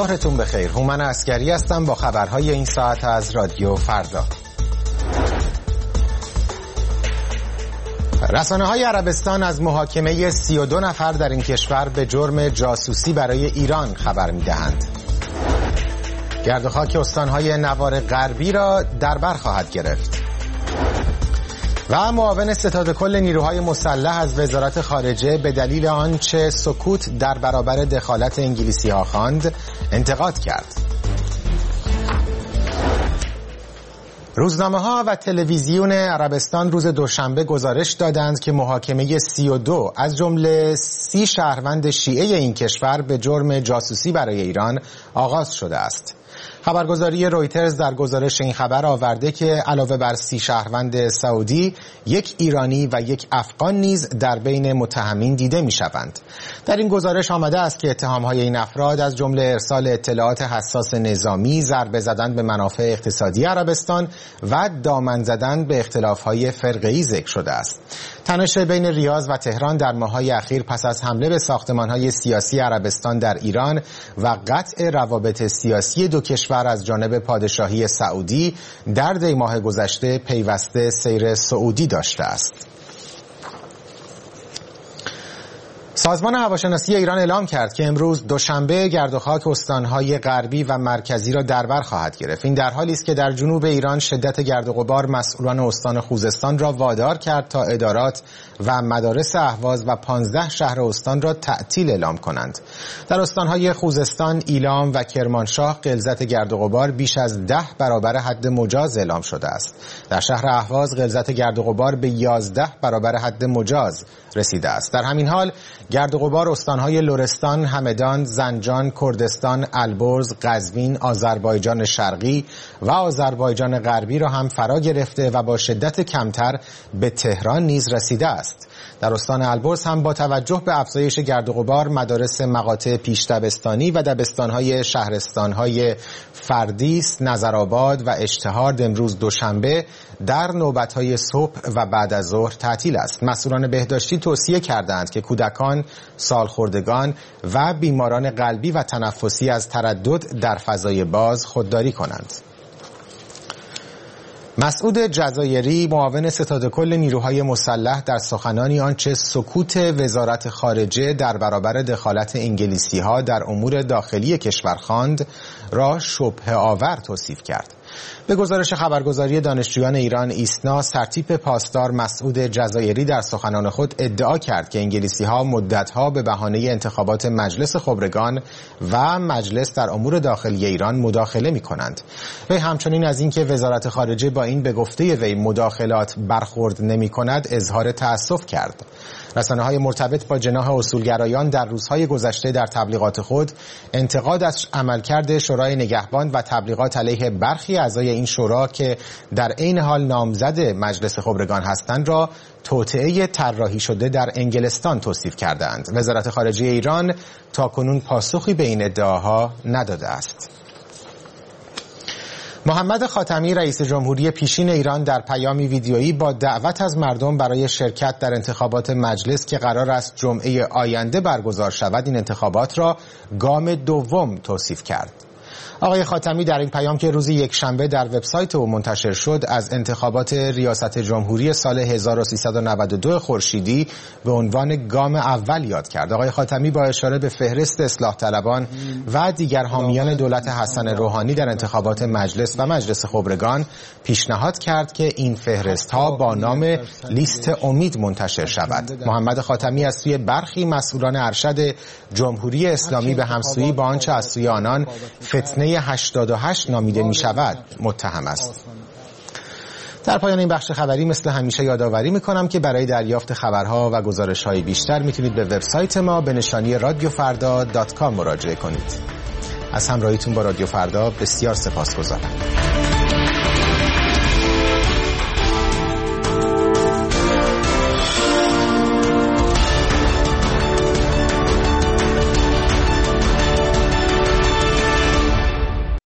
ظهرتون بخیر. هومن عسگری هستم با خبرهای این ساعت از رادیو فردا. رسانه‌های عربستان از محاکمه 32 نفر در این کشور به جرم جاسوسی برای ایران خبر می‌دهند. گرد و خاک استان‌های نوار غربی را در بر خواهد گرفت. و معاون ستاد کل نیروهای مسلح از وزارت خارجه به دلیل آنچه سکوت در برابر دخالت انگلیسی‌ها خواند انتقاد کرد. روزنامه‌ها و تلویزیون عربستان روز دوشنبه گزارش دادند که محاکمه 32 از جمله 30 شهروند شیعه این کشور به جرم جاسوسی برای ایران آغاز شده است. خبرگزاری رویترز در گزارش این خبر آورده که علاوه بر 30 شهروند سعودی، 1 ایرانی و 1 افغان نیز در بین متهمین دیده می‌شوند. در این گزارش آمده است که اتهام‌های این افراد از جمله ارسال اطلاعات حساس نظامی، ضربه زدن به منافع اقتصادی عربستان و دامن زدن به اختلاف‌های فرقه‌ای ذکر شده است. تنش بین ریاض و تهران در ماه‌های اخیر پس از حمله به ساختمان‌های سیاسی عربستان در ایران و قطع روابط سیاسی دو کشور از جانب پادشاهی سعودی در دی ماه گذشته پیوسته سیر سعودی داشته است. سازمان هواشناسی ایران اعلام کرد که امروز دوشنبه گرد و خاک استان‌های غربی و مرکزی را در بر خواهد گرفت. این در حالی است که در جنوب ایران شدت گرد و غبار مسئولان استان خوزستان را وادار کرد تا ادارات و مدارس اهواز و 15 شهر استان را تعطیل اعلام کنند. در استان‌های خوزستان، ایلام و کرمانشاه غلظت گرد و غبار بیش از 10 برابر حد مجاز اعلام شده است. در شهر اهواز غلظت گرد و غبار به 11 برابر حد مجاز رسیده است. در همین حال گرد و غبار استان‌های لرستان، همدان، زنجان، کردستان، البرز، قزوین، آذربایجان شرقی و آذربایجان غربی را هم فرا گرفته و با شدت کمتر به تهران نیز رسیده است. در استان البرز هم با توجه به افزایش گرد و غبار مدارس مقاطع پیش دبستانی و دبستان‌های شهرستان‌های فردیس، نظرآباد و اشتهارد امروز دوشنبه در نوبت‌های صبح و بعد از ظهر تعطیل است. مسئولان بهداشتی توصیه کردند که کودکان، سالخوردگان و بیماران قلبی و تنفسی از تردد در فضای باز خودداری کنند. مسعود جزایری، معاون ستاد کل نیروهای مسلح، در سخنانی آنچه سکوت وزارت خارجه در برابر دخالت انگلیسی‌ها در امور داخلی کشور خواند را شبهه آور توصیف کرد. به گزارش خبرگزاری دانشجویان ایران ایسنا، سرتیپ پاسدار مسعود جزایری در سخنان خود ادعا کرد که انگلیسی‌ها مدت‌ها به بهانه انتخابات مجلس خبرگان و مجلس در امور داخلی ایران مداخله می‌کنند. وی همچنین از اینکه وزارت خارجه با این به گفته وی مداخلات برخورد نمی‌کند اظهار تأسف کرد. رسانه‌های مرتبط با جناح اصولگرایان در روزهای گذشته در تبلیغات خود انتقاد از عملکرد شورای نگهبان و تبلیغات علیه برخی اعضای این شورا که در عین حال نامزد مجلس خبرگان هستند را توطئه طراحی شده در انگلستان توصیف کردند. وزارت خارجه ایران تاکنون پاسخی به این ادعاها نداده است. محمد خاتمی رئیس جمهوری پیشین ایران در پیامی ویدیویی با دعوت از مردم برای شرکت در انتخابات مجلس که قرار است جمعه آینده برگزار شود این انتخابات را گام دوم توصیف کرد. آقای خاتمی در این پیام که روز یکشنبه در وبسایت او منتشر شد از انتخابات ریاست جمهوری سال 1392 خورشیدی به عنوان گام اول یاد کرد. آقای خاتمی با اشاره به فهرست اصلاح طلبان و دیگر حامیان دولت حسن روحانی در انتخابات مجلس و مجلس خبرگان پیشنهاد کرد که این فهرست ها با نام لیست امید منتشر شود. محمد خاتمی از سوی برخی مسئولان ارشد جمهوری اسلامی به همسویی با آنچه از سوی آنان فتنه 88 نامیده می شود متهم است. در پایان این بخش خبری مثل همیشه یادآوری می کنم که برای دریافت خبرها و گزارش‌های بیشتر میتونید به وبسایت ما به نشانی radiofarda.com مراجعه کنید. از همراهیتون با رادیو فردا بسیار سپاسگزارم.